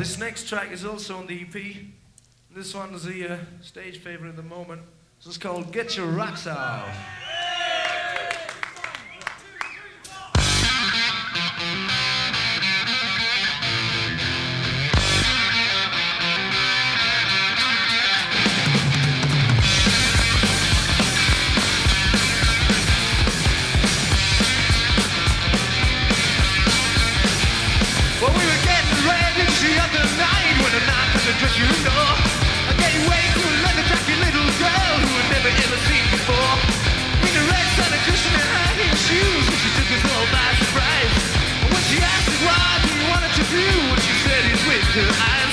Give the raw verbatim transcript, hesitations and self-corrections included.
This next track is also on the E P. This one is the uh, stage favorite at the moment. This is called Get Your Rocks Off. Just you know, I gave way to a leather-jacket little girl who had never ever seen before. In a red sun, a cushion and high-heel shoes, and she took us all by surprise. And when she asked us what we wanted to do, what she said is with her eyes